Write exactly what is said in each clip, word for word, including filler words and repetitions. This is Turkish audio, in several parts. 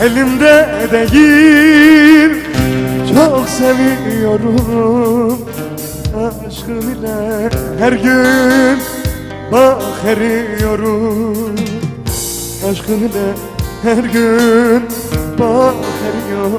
elimde değil. Çok seviyorum aşkın ile, her gün bak eriyorum. Aşkın ile her gün bak eriyorum.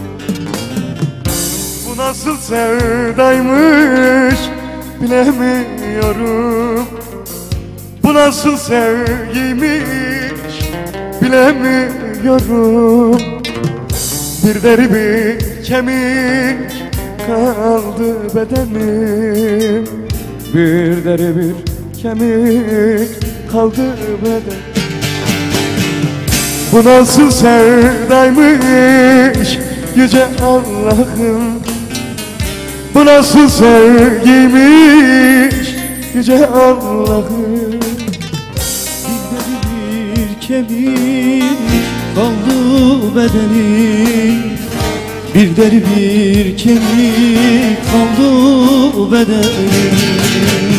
Bu nasıl sevdaymış bilemiyorum. Bu nasıl sevgiymiş bilemiyorum. Bir deri bir kemik kaldı bedenim. Bir deri bir kemik kaldı bedenim. Bu nasıl sevdaymış yüce Allah'ım. Bu nasıl sevgiymiş yüce Allah'ım. Bir deri bir kemik kaldı bedenim. Bir deri bir kemik kaldı bedenim.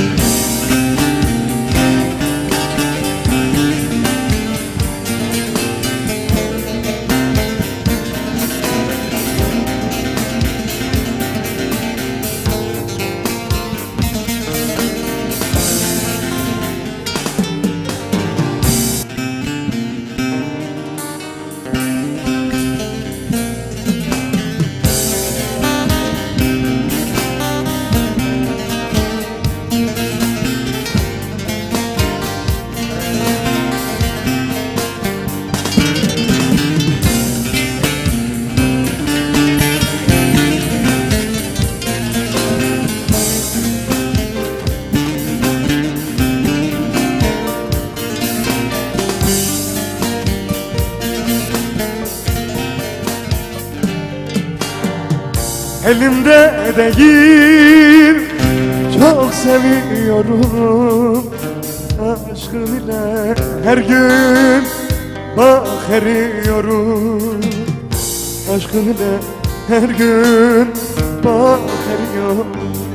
Elimde değil. Çok seviyorum aşkın ile, her gün bak eriyorum. Aşkın ile her gün bak eriyorum.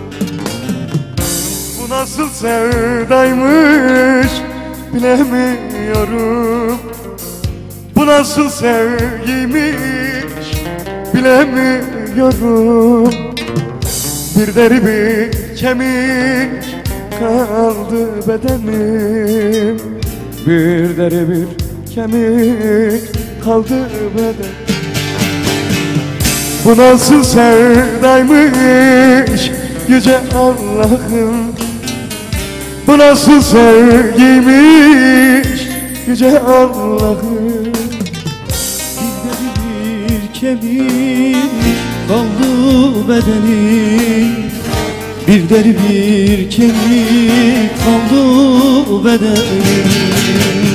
Bu nasıl sevdaymış bilemiyorum. Bu nasıl sevgiymiş bilemiyorum. Bir deri bir kemik kaldı bedenim. Bir deri bir kemik kaldı bedenim. Bu nasıl sevdaymış yüce Allah'ım. Bu nasıl sevgiymiş yüce Allah'ım. Kemik kaldı bedenim. Bir deri bir kemik kaldı bedenim.